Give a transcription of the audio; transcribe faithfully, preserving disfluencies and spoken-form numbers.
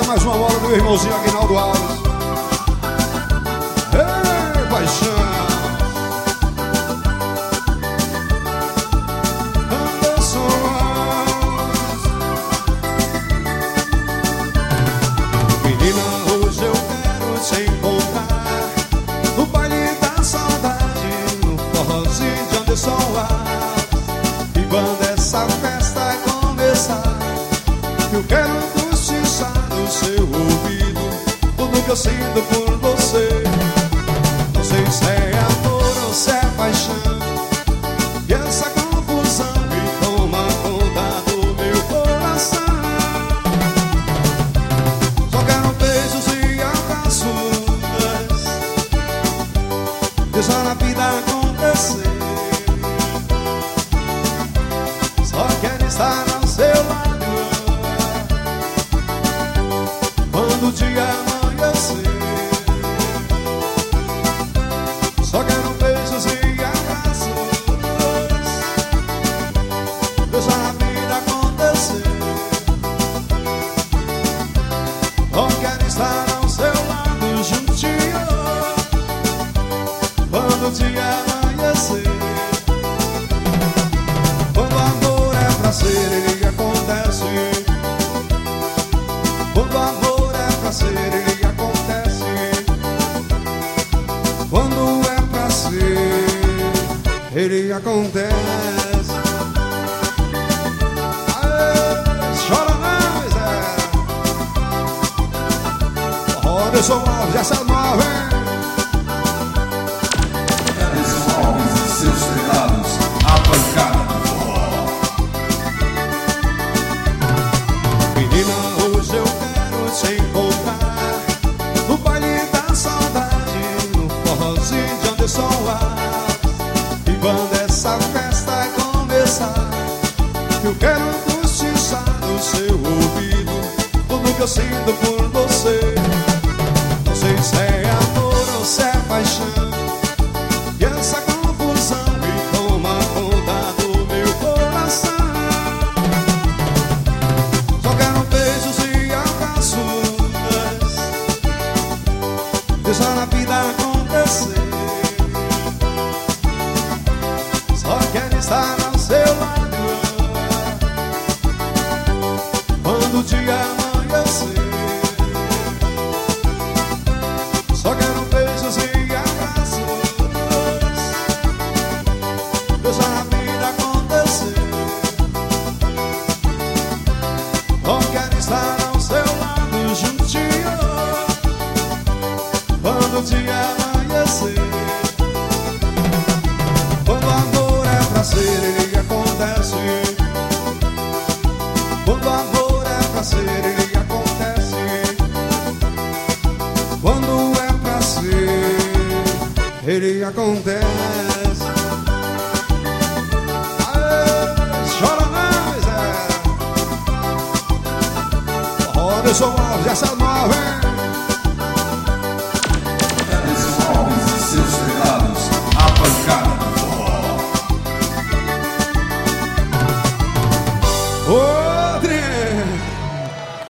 mais uma bola do meu irmãozinho Aguinaldo Alves. Ei, paixão. Menina, hoje eu quero te encontrar no baile da saudade, no forrozinho de Anderson Alves. E quando essa festa começar, eu quero cochichar no seu ouvido tudo que eu sinto por você. Não sei se é amor ou se é paixão, e essa confusão me toma conta do meu coração. Só quero beijos e abraços, deixar a vida acontecer. Só quero estar ao seu lado quando o dia amanhecer. Só quero beijos e abraços, deixar a vida acontecer. Só quero estar ao seu lado juntinho quando o dia amanhecer. Quando o amor é pra ser, ele acontece. Quando o amor é pra ser, ele acontece. Quando é pra ser, ele acontece. Aê, chora mais, é. Anderson Alves, essa é nova, hein? Anderson Alves e seus teclados, a pancada do forró. Menina, hoje eu quero te encontrar no baile da saudade, no forrozinho de Anderson Alves. E quando essa festa começar, eu quero cochichar no seu ouvido tudo que eu sinto por você. Não sei se é amor ou se é paixão, e essa confusão me toma conta do meu coração. Só quero beijos e abraços, deixar a vida acontecer. Só quero estar ao seu lado quando o dia amanhecer. Só quero beijos e abraços, deixar a vida acontecer. Só quero estar ao seu lado juntinho quando o dia amanhecer. Quando o amor é pra ser, ele acontece. Quando o amor é pra ser, ele acontece. Quando é pra ser, ele acontece. Aê, chora mais, é. Anderson Alves, essa é nova, hein?